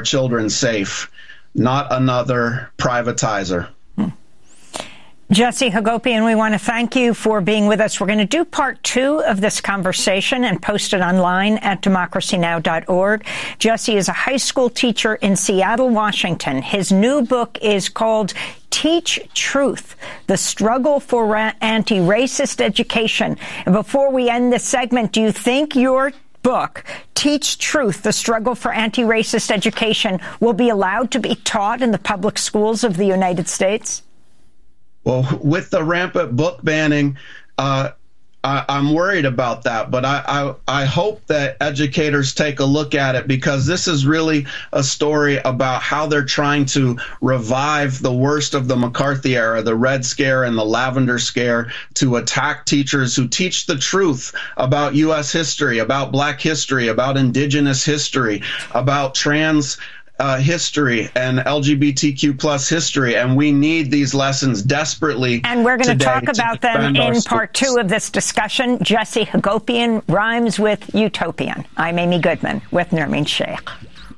children safe, not another privatizer. Jesse Hagopian, we want to thank you for being with us. We're going to do part 2 of this conversation and post it online at democracynow.org. Jesse is a high school teacher in Seattle, Washington. His new book is called Teach Truth, The Struggle for Anti-Racist Education. And before we end this segment, do you think your book, Teach Truth, The Struggle for Anti-Racist Education, will be allowed to be taught in the public schools of the United States? Well, with the rampant book banning, I'm worried about that, but I hope that educators take a look at it, because this is really a story about how they're trying to revive the worst of the McCarthy era, the Red Scare and the Lavender Scare, to attack teachers who teach the truth about U.S. history, about Black history, about Indigenous history, about trans history and LGBTQ plus history, and we need these lessons desperately. And we're going to talk about them in part 2 of this discussion. Jesse Hagopian rhymes with utopian. I'm Amy Goodman with Nermeen Sheikh.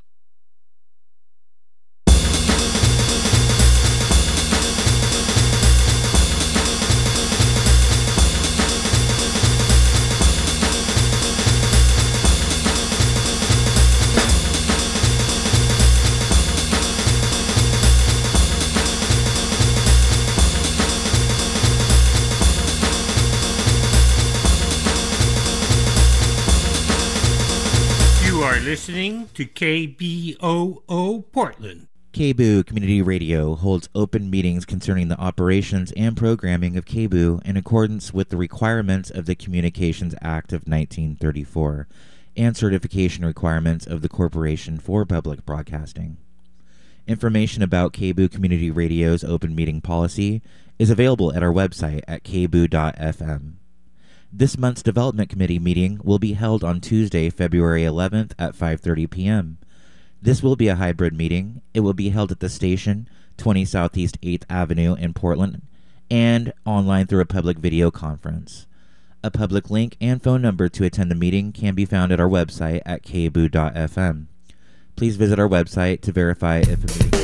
Listening to KBOO Portland. KBOO Community Radio holds open meetings concerning the operations and programming of KBOO in accordance with the requirements of the Communications Act of 1934 and certification requirements of the Corporation for Public Broadcasting. Information about KBOO Community Radio's open meeting policy is available at our website at kboo.fm. This month's Development Committee meeting will be held on Tuesday, February 11th at 5:30 p.m. This will be a hybrid meeting. It will be held at the station, 20 Southeast 8th Avenue in Portland, and online through a public video conference. A public link and phone number to attend the meeting can be found at our website at kboo.fm. Please visit our website to verify if a meeting...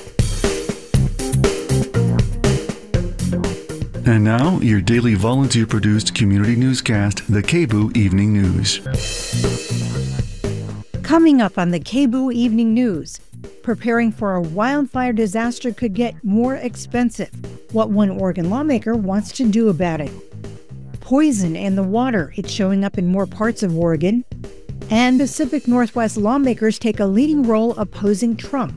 And now, your daily volunteer-produced community newscast, the KBOO Evening News. Coming up on the KBOO Evening News, preparing for a wildfire disaster could get more expensive. What one Oregon lawmaker wants to do about it. Poison in the water, it's showing up in more parts of Oregon. And Pacific Northwest lawmakers take a leading role opposing Trump.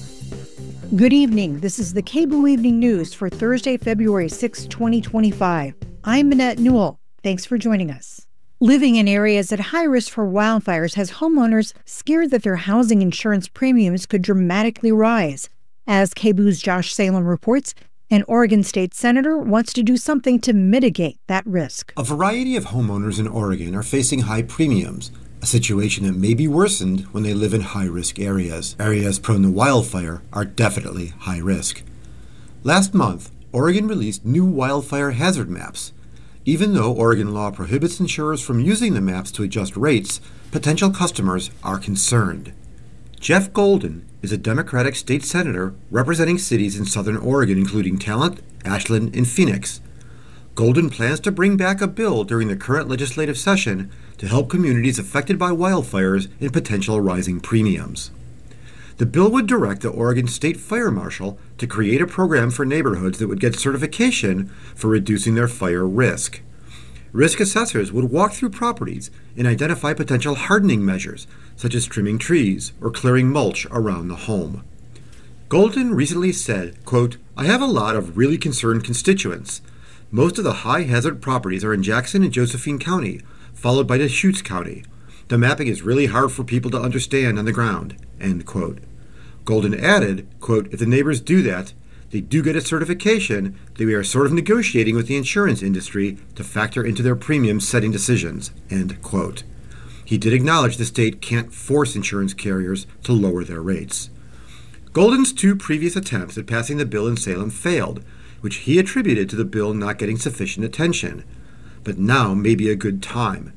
Good evening. This is the KBOO Evening News for Thursday, February 6, 2025. I'm Minette Newell. Thanks for joining us. Living in areas at high risk for wildfires has homeowners scared that their housing insurance premiums could dramatically rise. As KBOO's Josh Salem reports, an Oregon state senator wants to do something to mitigate that risk. A variety of homeowners in Oregon are facing high premiums, a situation that may be worsened when they live in high-risk areas. Areas prone to wildfire are definitely high risk. Last month, Oregon released new wildfire hazard maps. Even though Oregon law prohibits insurers from using the maps to adjust rates, potential customers are concerned. Jeff Golden is a Democratic state senator representing cities in southern Oregon, including Talent, Ashland, and Phoenix. Golden plans to bring back a bill during the current legislative session to help communities affected by wildfires and potential rising premiums. The bill would direct the Oregon State Fire Marshal to create a program for neighborhoods that would get certification for reducing their fire risk. Risk assessors would walk through properties and identify potential hardening measures, such as trimming trees or clearing mulch around the home. Golden recently said, quote, "I have a lot of really concerned constituents. Most of the high-hazard properties are in Jackson and Josephine County, followed by Deschutes County. The mapping is really hard for people to understand on the ground," end quote. Golden added, quote, "If the neighbors do that, they do get a certification that we are sort of negotiating with the insurance industry to factor into their premium setting decisions," end quote. He did acknowledge the state can't force insurance carriers to lower their rates. Golden's 2 previous attempts at passing the bill in Salem failed, which he attributed to the bill not getting sufficient attention. But now may be a good time.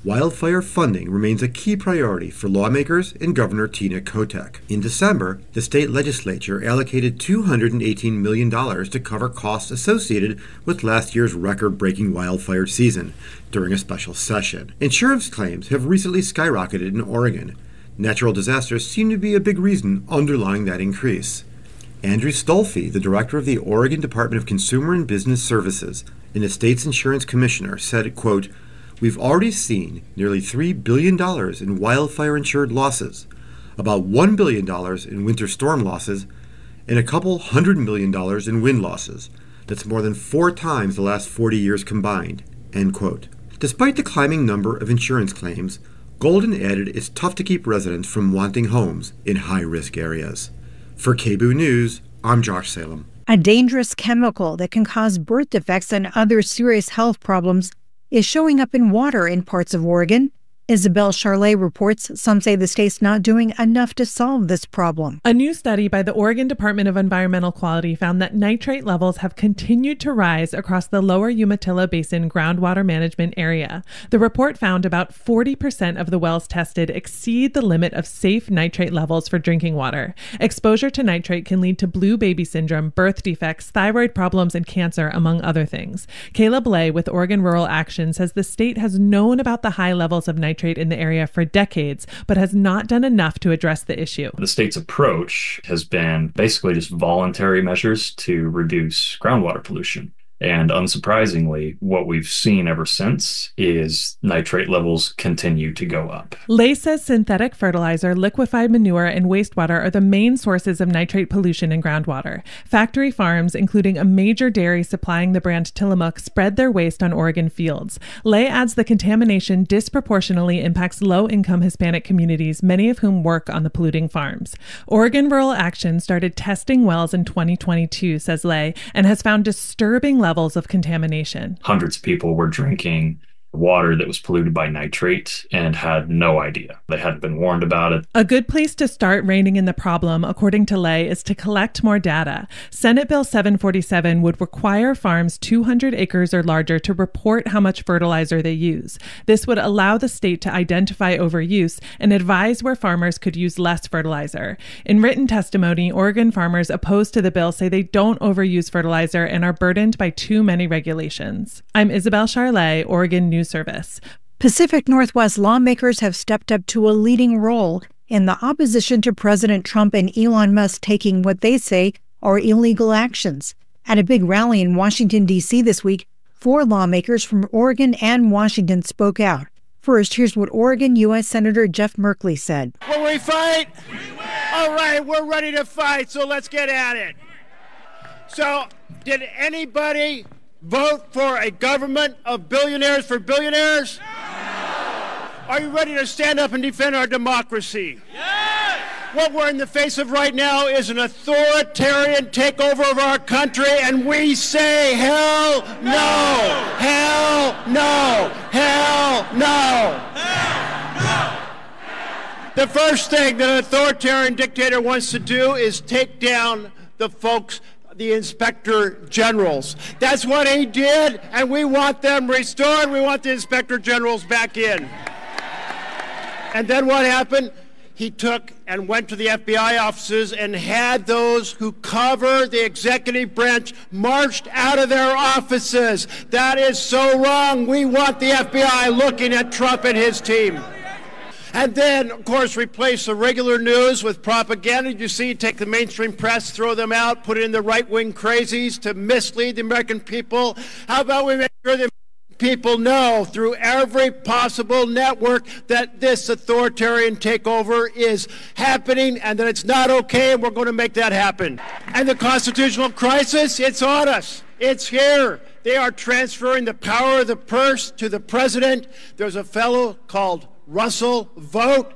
Wildfire funding remains a key priority for lawmakers and Governor Tina Kotek. In December, the state legislature allocated $218 million to cover costs associated with last year's record-breaking wildfire season during a special session. Insurance claims have recently skyrocketed in Oregon. Natural disasters seem to be a big reason underlying that increase. Andrew Stolfi, the director of the Oregon Department of Consumer and Business Services and the state's insurance commissioner, said, quote, "We've already seen nearly $3 billion in wildfire-insured losses, about $1 billion in winter storm losses, and a couple $100 million in wind losses. That's more than 4 times the last 40 years combined." End quote. Despite the climbing number of insurance claims, Golden added it's tough to keep residents from wanting homes in high-risk areas. For KBOO News, I'm Josh Salem. A dangerous chemical that can cause birth defects and other serious health problems is showing up in water in parts of Oregon. Isabel Charlet reports some say the state's not doing enough to solve this problem. A new study by the Oregon Department of Environmental Quality found that nitrate levels have continued to rise across the lower Umatilla Basin groundwater management area. The report found about 40% of the wells tested exceed the limit of safe nitrate levels for drinking water. Exposure to nitrate can lead to blue baby syndrome, birth defects, thyroid problems, and cancer, among other things. Caleb Lay with Oregon Rural Action says the state has known about the high levels of nitrate in the area for decades, but has not done enough to address the issue. The state's approach has been basically just voluntary measures to reduce groundwater pollution. And unsurprisingly, what we've seen ever since is nitrate levels continue to go up. Lay says synthetic fertilizer, liquefied manure, and wastewater are the main sources of nitrate pollution in groundwater. Factory farms, including a major dairy supplying the brand Tillamook, spread their waste on Oregon fields. Lay adds the contamination disproportionately impacts low-income Hispanic communities, many of whom work on the polluting farms. Oregon Rural Action started testing wells in 2022, says Lay, and has found disturbing levels of contamination. Hundreds of people were drinking water that was polluted by nitrate and had no idea. They hadn't been warned about it. A good place to start reining in the problem, according to Lay, is to collect more data. Senate Bill 747 would require farms 200 acres or larger to report how much fertilizer they use. This would allow the state to identify overuse and advise where farmers could use less fertilizer. In written testimony, Oregon farmers opposed to the bill say they don't overuse fertilizer and are burdened by too many regulations. I'm Isabel Charlet, Oregon News Service. Pacific Northwest lawmakers have stepped up to a leading role in the opposition to President Trump and Elon Musk taking what they say are illegal actions. At a big rally in Washington, D.C. this week, 4 lawmakers from Oregon and Washington spoke out. First, here's what Oregon U.S. Senator Jeff Merkley said. Will we fight? We will. All right, we're ready to fight, so let's get at it. So, did anybody vote for a government of billionaires for billionaires? No. Are you ready to stand up and defend our democracy? Yes. What we're in the face of right now is an authoritarian takeover of our country, and we say hell no! Hell no! Hell no! Hell no! The first thing that an authoritarian dictator wants to do is take down the folks, the inspector generals. That's what he did, and we want them restored. We want the inspector generals back in. And then what happened? He took and went to the FBI offices and had those who cover the executive branch marched out of their offices. That is so wrong. We want the FBI looking at Trump and his team. And then, of course, replace the regular news with propaganda. You see, take the mainstream press, throw them out, put in the right-wing crazies to mislead the American people. How about we make sure the people know through every possible network that this authoritarian takeover is happening and that it's not okay, and we're going to make that happen. And the constitutional crisis, it's on us. It's here. They are transferring the power of the purse to the president. There's a fellow called Russell Vogt.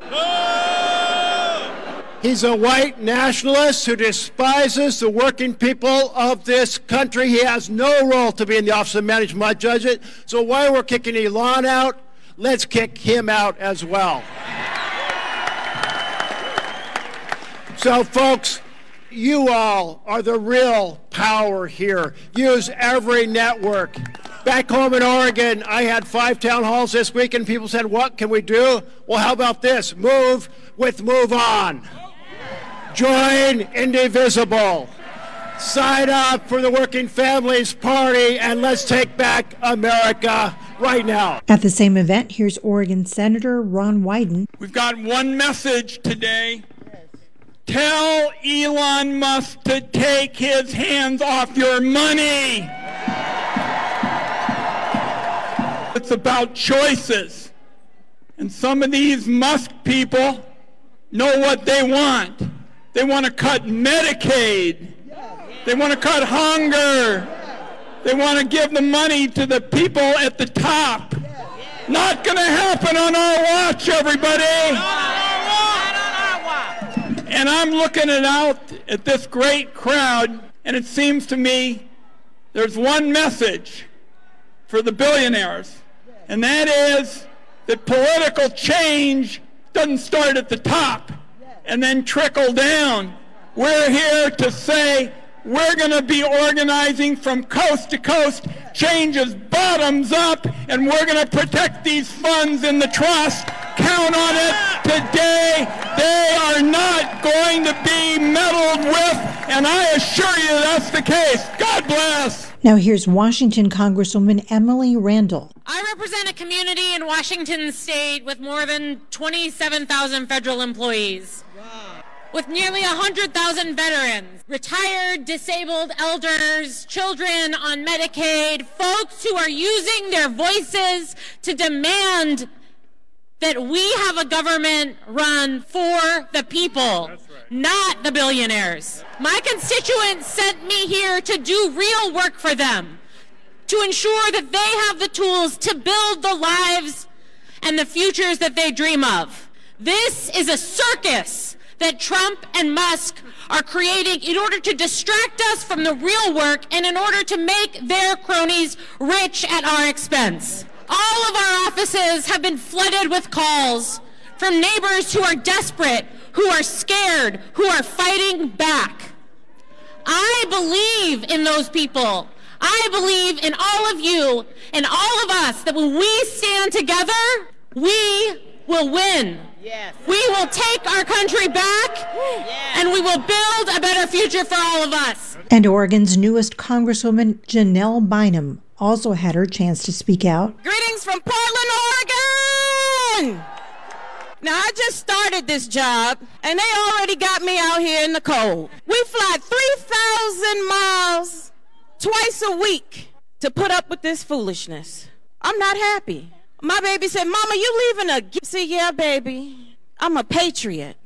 He's a white nationalist who despises the working people of this country. He has no role to be in the Office of Management Judge. So while we're kicking Elon out, let's kick him out as well. So, folks, you all are the real power here. Use every network. Back home in Oregon, I had 5 town halls this week, and people said, what can we do? Well, how about this? Move with Move On. Join Indivisible. Sign up for the Working Families Party, and let's take back America right now. At the same event, here's Oregon Senator Ron Wyden. We've got one message today. Tell Elon Musk to take his hands off your money. It's about choices. And some of these Musk people know what they want. They want to cut Medicaid. They want to cut hunger. They want to give the money to the people at the top. Not going to happen on our watch, everybody. And I'm looking out at this great crowd, and it seems to me there's one message for the billionaires, and that is that political change doesn't start at the top and then trickle down. We're here to say we're going to be organizing from coast to coast. Change is bottoms up, and we're going to protect these funds in the trust. Count on it today. They are not going to be meddled with, and I assure you that's the case. God bless. Now here's Washington Congresswoman Emily Randall. I represent a community in Washington state with more than 27,000 federal employees. With nearly 100,000 veterans, retired, disabled, elders, children on Medicaid, folks who are using their voices to demand that we have a government run for the people, not the billionaires. My constituents sent me here to do real work for them, to ensure that they have the tools to build the lives and the futures that they dream of. This is a circus that Trump and Musk are creating in order to distract us from the real work and in order to make their cronies rich at our expense. All of our offices have been flooded with calls from neighbors who are desperate, who are scared, who are fighting back. I believe in those people. I believe in all of you and all of us that when we stand together, we will win. Yes. We will take our country back, and we will build a better future for all of us. And Oregon's newest Congresswoman, Janelle Bynum, also had her chance to speak out. Greetings from Portland, Oregon! Now, I just started this job, and they already got me out here in the cold. We fly 3,000 miles twice a week to put up with this foolishness. I'm not happy. My baby said, Mama, you leaving a gift? I said, yeah, baby. I'm a patriot.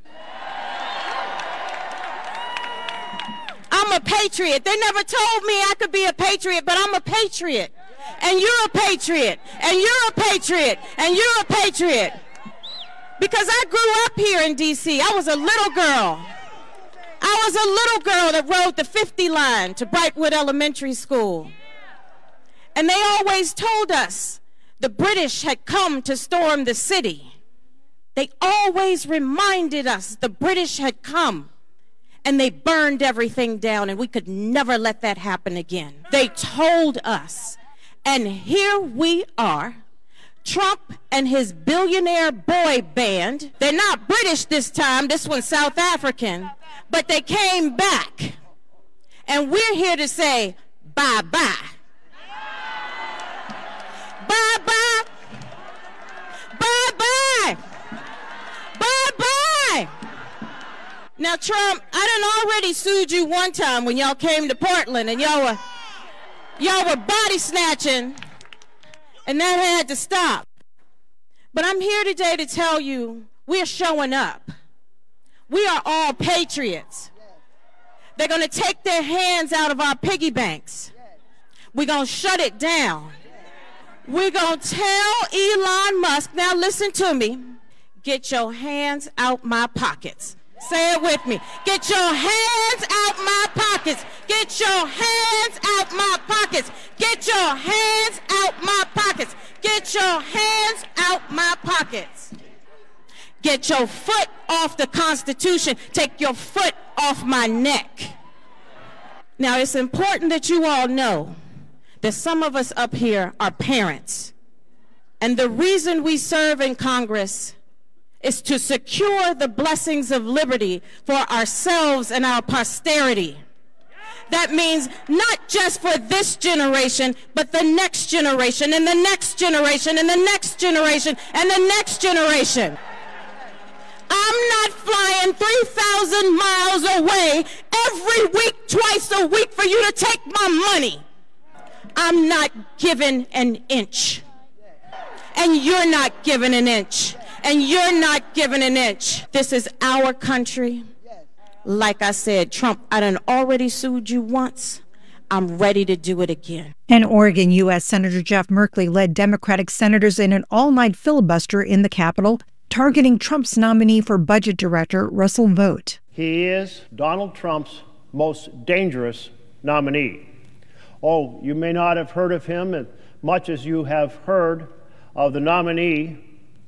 I'm a patriot. They never told me I could be a patriot, but I'm a patriot. And you're a patriot. And you're a patriot. And you're a patriot. Because I grew up here in D.C. I was a little girl. I was a little girl that rode the 50 line to Brightwood Elementary School. And they always told us the British had come to storm the city. They always reminded us the British had come, and they burned everything down, and we could never let that happen again. They told us, and here we are. Trump and his billionaire boy band, they're not British this time, this one's South African, but they came back. And we're here to say bye-bye. Bye-bye. Bye-bye. Bye-bye. Now, Trump, I done already sued you one time when y'all came to Portland and y'all were body snatching, and that had to stop. But I'm here today to tell you we're showing up. We are all patriots. They're going to take their hands out of our piggy banks. We're going to shut it down. We're going to tell Elon Musk, now listen to me, get your hands out my pockets. Say it with me. Get your hands out my pockets. Get your hands out my pockets. Get your hands out my pockets. Get your hands out my pockets. Get your foot off the Constitution. Take your foot off my neck. Now, it's important that you all know that some of us up here are parents. And the reason we serve in Congress is to secure the blessings of liberty for ourselves and our posterity. That means not just for this generation, but the next generation and the next generation and the next generation and the next generation. I'm not flying 3,000 miles away every week, twice a week for you to take my money. I'm not giving an inch. And you're not giving an inch. And you're not giving an inch. This is our country. Like I said, Trump, I done already sued you once. I'm ready to do it again. And Oregon U.S. Senator Jeff Merkley led Democratic senators in an all-night filibuster in the Capitol, targeting Trump's nominee for budget director, Russell Vought. He is Donald Trump's most dangerous nominee. Oh, you may not have heard of him as much as you have heard of the nominee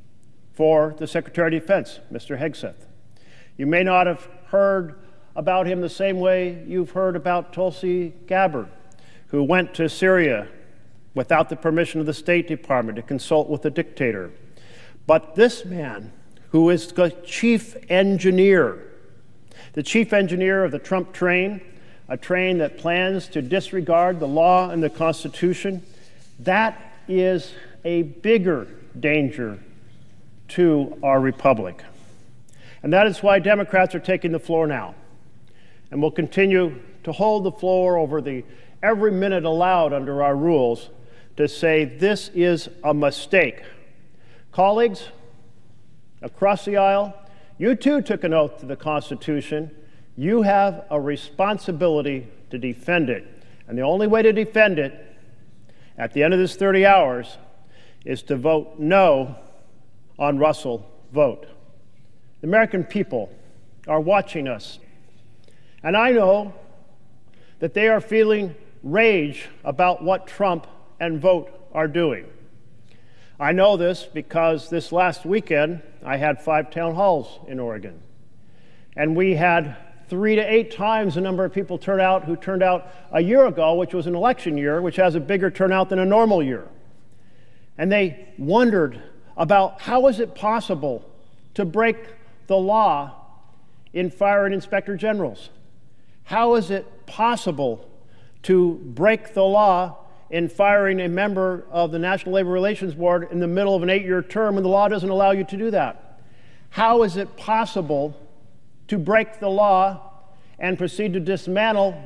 for the Secretary of Defense, Mr. Hegseth. You may not have heard about him the same way you've heard about Tulsi Gabbard, who went to Syria without the permission of the State Department to consult with the dictator. But this man, who is the chief engineer of the Trump train, a train that plans to disregard the law and the Constitution, that is a bigger danger to our republic. And that is why Democrats are taking the floor now. And will continue to hold the floor over the every minute allowed under our rules to say this is a mistake. Colleagues, across the aisle, you too took an oath to the Constitution. You have a responsibility to defend it. And the only way to defend it at the end of this 30 hours is to vote no on Russell Vought. The American people are watching us. And I know that they are feeling rage about what Trump and Vought are doing. I know this because this last weekend I had 5 town halls in Oregon. And we had 3 to 8 times the number of people turn out who turned out a year ago, which was an election year, which has a bigger turnout than a normal year. And they wondered about how is it possible to break the law in firing inspector generals? How is it possible to break the law in firing a member of the National Labor Relations Board in the middle of an 8-year term when the law doesn't allow you to do that? How is it possible to break the law and proceed to dismantle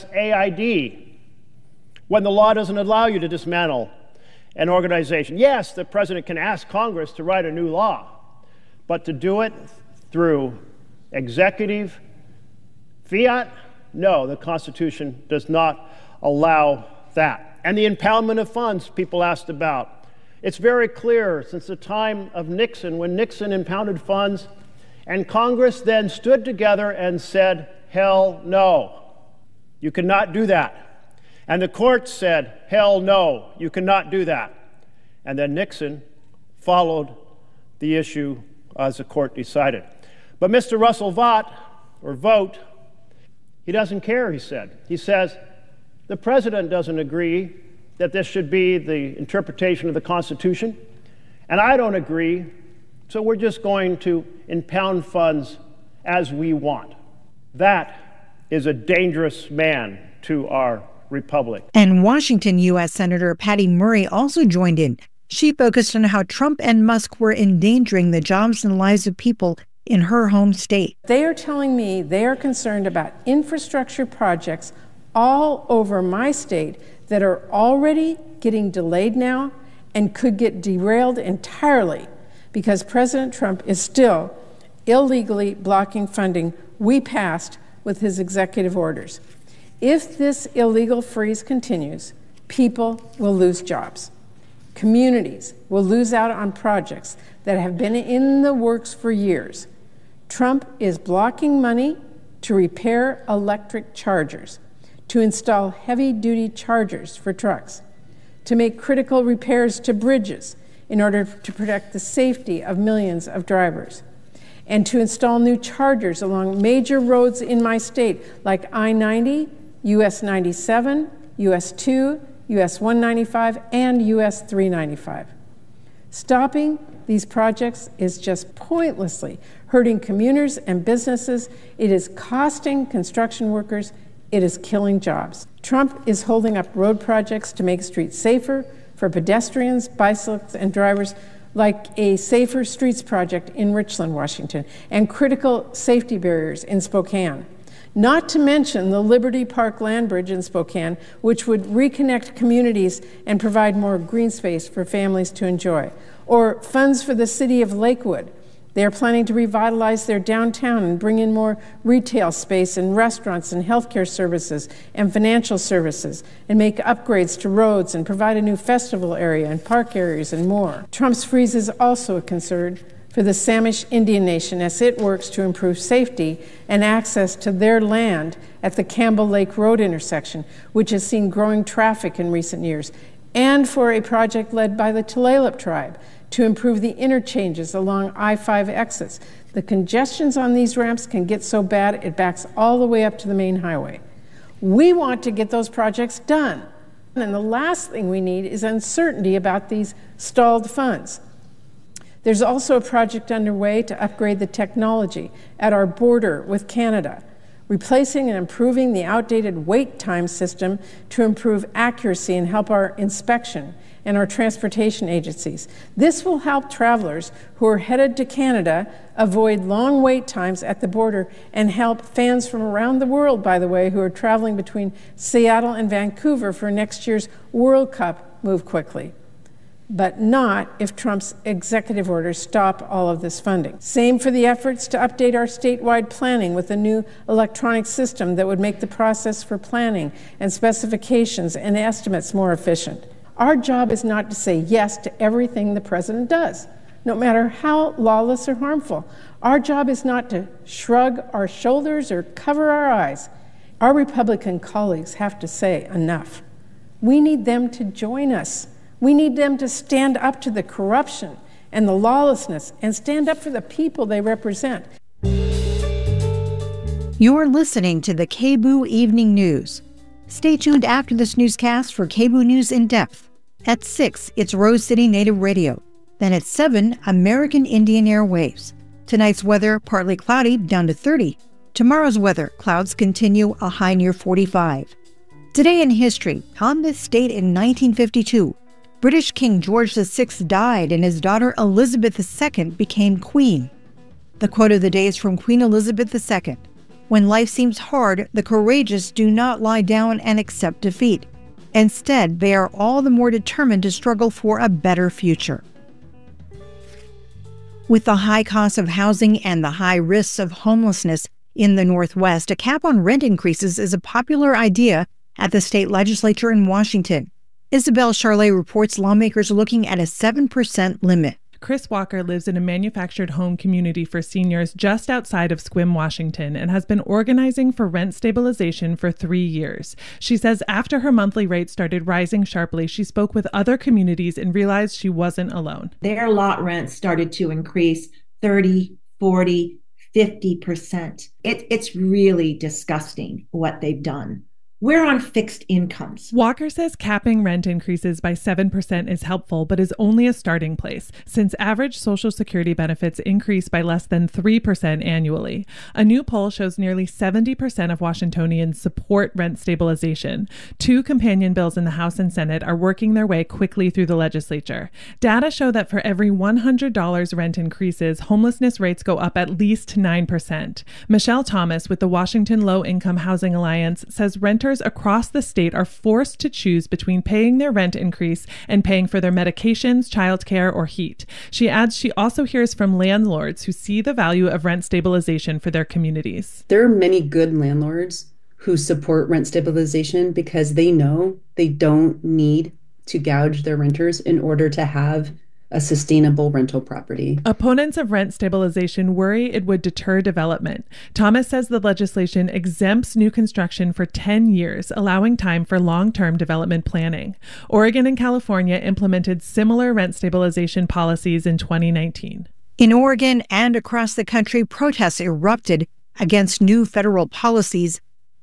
USAID when the law doesn't allow you to dismantle an organization? Yes, the president can ask Congress to write a new law, but to do it through executive fiat, no, the Constitution does not allow that. And the impoundment of funds people asked about. It's very clear since the time of Nixon, when Nixon impounded funds, and Congress then stood together and said, hell no, you cannot do that. And the courts said, hell no, you cannot do that. And then Nixon followed the issue as the court decided. But Mr. Russell Vought, he doesn't care, he said. He says, the president doesn't agree that this should be the interpretation of the Constitution, and I don't agree, so we're just going to impound funds as we want. That is a dangerous man to our republic. And Washington U.S. Senator Patty Murray also joined in. She focused on how Trump and Musk were endangering the jobs and lives of people in her home state. They are telling me they are concerned about infrastructure projects all over my state that are already getting delayed now and could get derailed entirely because President Trump is still illegally blocking funding we passed with his executive orders. If this illegal freeze continues, people will lose jobs. Communities will lose out on projects that have been in the works for years. Trump is blocking money to repair electric chargers, to install heavy-duty chargers for trucks, to make critical repairs to bridges in order to protect the safety of millions of drivers, and to install new chargers along major roads in my state like I-90, US 97, US 2, US 195, and US 395. Stopping these projects is just pointlessly hurting commuters and businesses. It is costing construction workers. It is killing jobs. Trump is holding up road projects to make streets safer for pedestrians, bicyclists, and drivers, like a Safer Streets project in Richland, Washington, and critical safety barriers in Spokane. Not to mention the Liberty Park Land Bridge in Spokane, which would reconnect communities and provide more green space for families to enjoy. Or funds for the city of Lakewood. They are planning to revitalize their downtown and bring in more retail space and restaurants and healthcare services and financial services and make upgrades to roads and provide a new festival area and park areas and more. Trump's freeze is also a concern for the Samish Indian Nation as it works to improve safety and access to their land at the Campbell Lake Road intersection, which has seen growing traffic in recent years, and for a project led by the Tulalip tribe to improve the interchanges along I-5 exits. The congestions on these ramps can get so bad it backs all the way up to the main highway. We want to get those projects done. And the last thing we need is uncertainty about these stalled funds. There's also a project underway to upgrade the technology at our border with Canada, replacing and improving the outdated wait time system to improve accuracy and help our inspection and our transportation agencies. This will help travelers who are headed to Canada avoid long wait times at the border and help fans from around the world, by the way, who are traveling between Seattle and Vancouver for next year's World Cup move quickly. But not if Trump's executive orders stop all of this funding. Same for the efforts to update our statewide planning with a new electronic system that would make the process for planning and specifications and estimates more efficient. Our job is not to say yes to everything the president does, no matter how lawless or harmful. Our job is not to shrug our shoulders or cover our eyes. Our Republican colleagues have to say enough. We need them to join us. We need them to stand up to the corruption and the lawlessness and stand up for the people they represent. You're listening to the KBOO Evening News. Stay tuned after this newscast for KBOO News in Depth. At 6, it's Rose City Native Radio. Then at 7, American Indian Airwaves. Tonight's weather, partly cloudy, down to 30. Tomorrow's weather, clouds continue, a high near 45. Today in history, on this date in 1952, British King George VI died and his daughter Elizabeth II became queen. The quote of the day is from Queen Elizabeth II. When life seems hard, the courageous do not lie down and accept defeat. Instead, they are all the more determined to struggle for a better future. With the high cost of housing and the high risks of homelessness in the Northwest, a cap on rent increases is a popular idea at the state legislature in Washington. Isabel Charlet reports lawmakers are looking at a 7% limit. Chris Walker lives in a manufactured home community for seniors just outside of Sequim, Washington, and has been organizing for rent stabilization for 3 years. She says after her monthly rate started rising sharply, she spoke with other communities and realized she wasn't alone. Their lot rents started to increase 30, 40, 50%. It's really disgusting what they've done. We're on fixed incomes. Walker says capping rent increases by 7% is helpful, but is only a starting place, since average Social Security benefits increase by less than 3% annually. A new poll shows nearly 70% of Washingtonians support rent stabilization. 2 companion bills in the House and Senate are working their way quickly through the legislature. Data show that for every $100 rent increases, homelessness rates go up at least 9%. Michelle Thomas with the Washington Low Income Housing Alliance says renters across the state are forced to choose between paying their rent increase and paying for their medications, childcare, or heat. She adds she also hears from landlords who see the value of rent stabilization for their communities. There are many good landlords who support rent stabilization because they know they don't need to gouge their renters in order to have a sustainable rental property. Opponents of rent stabilization worry it would deter development. Thomas says the legislation exempts new construction for 10 years, allowing time for long-term development planning. Oregon and California implemented similar rent stabilization policies in 2019. In Oregon and across the country, protests erupted against new federal policies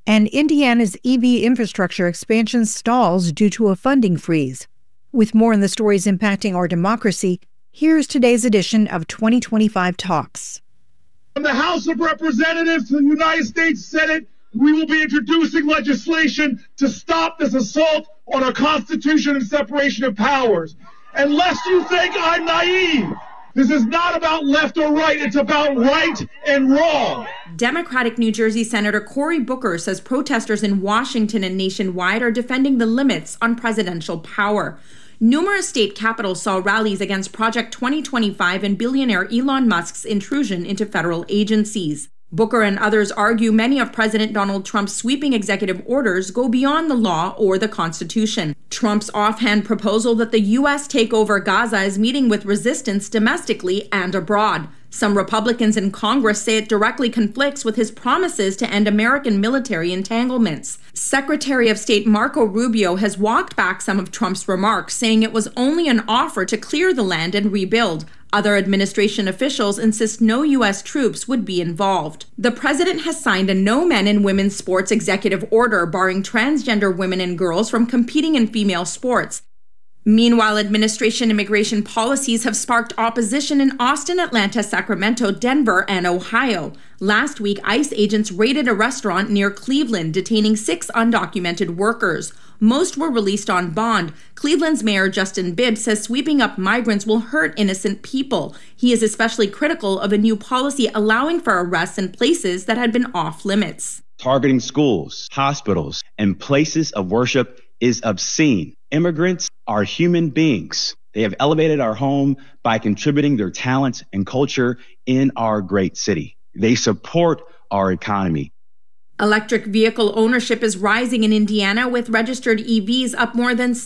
And Indiana's EV infrastructure expansion stalls due to a funding freeze. With more on the stories impacting our democracy, here's today's edition of 2025 Talks. From the House of Representatives to the United States Senate, we will be introducing legislation to stop this assault on our Constitution and separation of powers. Unless you think I'm naive, this is not about left or right, it's about right and wrong. Democratic New Jersey Senator Cory Booker says protesters in Washington and nationwide are defending the limits on presidential power. Numerous state capitals saw rallies against Project 2025 and billionaire Elon Musk's intrusion into federal agencies. Booker and others argue many of President Donald Trump's sweeping executive orders go beyond the law or the Constitution. Trump's offhand proposal that the U.S. take over Gaza is meeting with resistance domestically and abroad. Some Republicans in Congress say it directly conflicts with his promises to end American military entanglements. Secretary of State Marco Rubio has walked back some of Trump's remarks, saying it was only an offer to clear the land and rebuild. Other administration officials insist no U.S. troops would be involved. The president has signed a no men and women's sports executive order barring transgender women and girls from competing in female sports. Meanwhile, administration immigration policies have sparked opposition in Austin, Atlanta, Sacramento, Denver, and Ohio. Last week, ICE agents raided a restaurant near Cleveland, detaining 6 undocumented workers. Most were released on bond. Cleveland's Mayor Justin Bibb says sweeping up migrants will hurt innocent people. He is especially critical of a new policy allowing for arrests in places that had been off limits. Targeting schools, hospitals, and places of worship is obscene. Immigrants are human beings. They have elevated our home by contributing their talents and culture in our great city. They support our economy. Electric vehicle ownership is rising in Indiana, with registered EVs up more than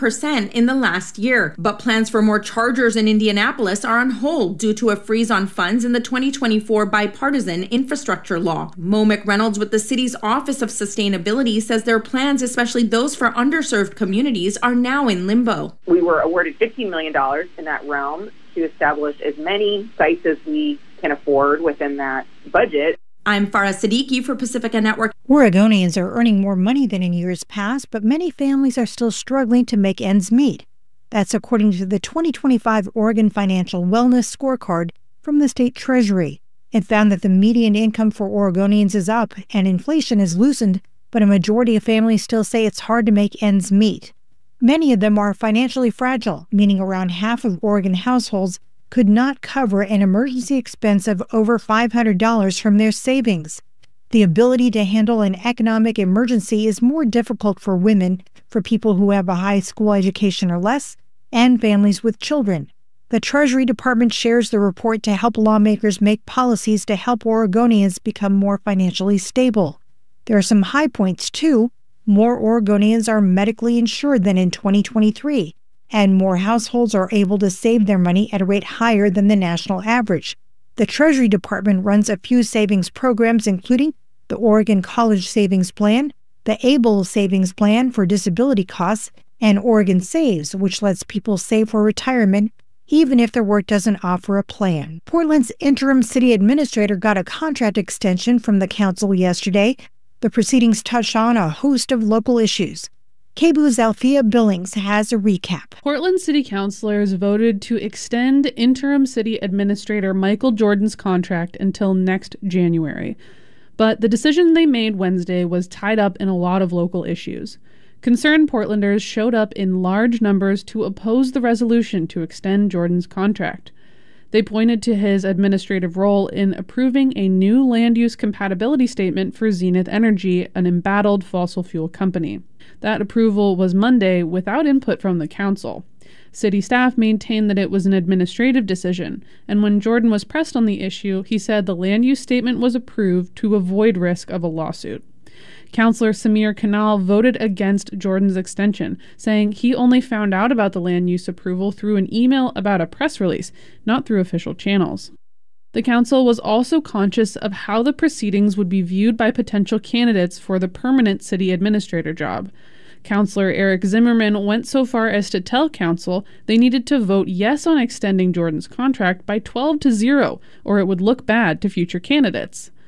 7% in the last year. But plans for more chargers in Indianapolis are on hold due to a freeze on funds in the 2024 bipartisan infrastructure law. Mo McReynolds with the city's Office of Sustainability says their plans, especially those for underserved communities, are now in limbo. We were awarded $15 million in that realm to establish as many sites as we can afford within that budget. I'm Farah Siddiqui for Pacifica Network. Oregonians are earning more money than in years past, but many families are still struggling to make ends meet. That's according to the 2025 Oregon Financial Wellness Scorecard from the state treasury. It found that the median income for Oregonians is up and inflation has loosened, but a majority of families still say it's hard to make ends meet. Many of them are financially fragile, meaning around half of Oregon households could not cover an emergency expense of over $500 from their savings. The ability to handle an economic emergency is more difficult for women, for people who have a high school education or less, and families with children. The Treasury Department shares the report to help lawmakers make policies to help Oregonians become more financially stable. There are some high points, too. More Oregonians are medically insured than in 2023. And more households are able to save their money at a rate higher than the national average. The Treasury Department runs a few savings programs, including the Oregon College Savings Plan, the ABLE Savings Plan for disability costs, and Oregon Saves, which lets people save for retirement even if their work doesn't offer a plan. Portland's interim city administrator got a contract extension from the council yesterday. The proceedings touched on a host of local issues. KBOO's Althea Billings has a recap. Portland City Councilors voted to extend interim city administrator Michael Jordan's contract until next January. But the decision they made Wednesday was tied up in a lot of local issues. Concerned Portlanders showed up in large numbers to oppose the resolution to extend Jordan's contract. They pointed to his administrative role in approving a new land use compatibility statement for Zenith Energy, an embattled fossil fuel company. That approval was Monday without input from the council. City staff maintained that it was an administrative decision, and when Jordan was pressed on the issue, he said the land use statement was approved to avoid risk of a lawsuit. Councilor Samir Kanal voted against Jordan's extension, saying he only found out about the land use approval through an email about a press release, not through official channels. The council was also conscious of how the proceedings would be viewed by potential candidates for the permanent city administrator job. Councilor Eric Zimmerman went so far as to tell council they needed to vote yes on extending Jordan's contract by 12-0, or it would look bad to future candidates.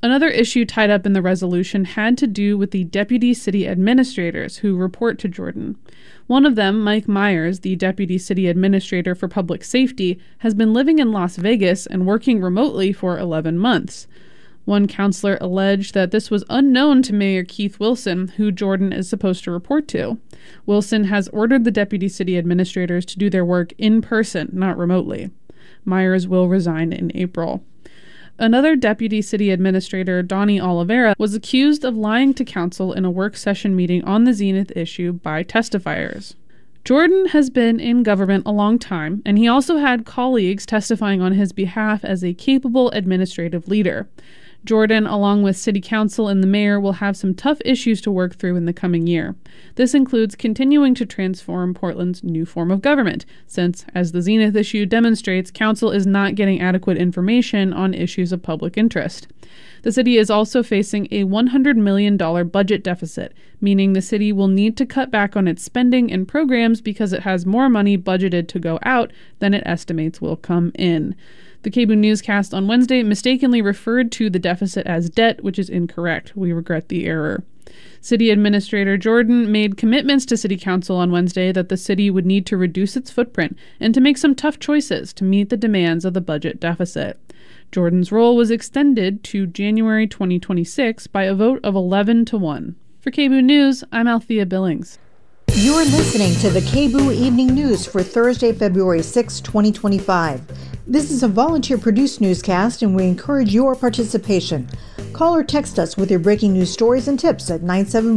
Another issue tied up in the resolution had to do with the deputy city administrators who report to Jordan. One of them, Mike Myers, the deputy city administrator for public safety, has been living in Las Vegas and working remotely for 11 months. One counselor alleged that this was unknown to Mayor Keith Wilson, who Jordan is supposed to report to. Wilson has ordered the deputy city administrators to do their work in person, not remotely. Myers will resign in April. Another deputy city administrator, Donnie Oliveira, was accused of lying to council in a work session meeting on the Zenith issue by testifiers. Jordan has been in government a long time, and he also had colleagues testifying on his behalf as a capable administrative leader. Jordan, along with City Council and the Mayor, will have some tough issues to work through in the coming year. This includes continuing to transform Portland's new form of government, since, as the Zenith issue demonstrates, Council is not getting adequate information on issues of public interest. The city is also facing a $100 million budget deficit, meaning the city will need to cut back on its spending and programs because it has more money budgeted to go out than it estimates will come in. The KBOO newscast on Wednesday mistakenly referred to the deficit as debt, which is incorrect. We regret the error. City Administrator Jordan made commitments to City Council on Wednesday that the city would need to reduce its footprint and to make some tough choices to meet the demands of the budget deficit. Jordan's role was extended to January 2026 by a vote of 11-1. For KBOO News, I'm Althea Billings. You're listening to the KBOO Evening News for Thursday, February 6, 2025. This is a volunteer-produced newscast, and we encourage your participation. Call or text us with your breaking news stories and tips at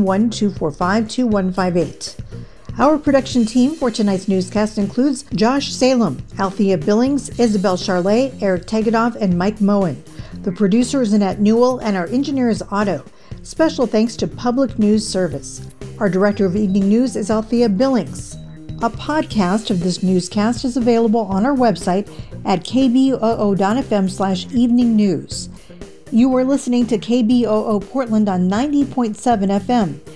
971-245-2158. Our production team for tonight's newscast includes Josh Salem, Althea Billings, Isabel Charlet, Eric Tegedoff, and Mike Moen. The producer is Annette Newell, and our engineer is Otto. Special thanks to Public News Service. Our director of evening news is Althea Billings. A podcast of this newscast is available on our website at kboo.fm/evening news. You are listening to KBOO Portland on 90.7 FM.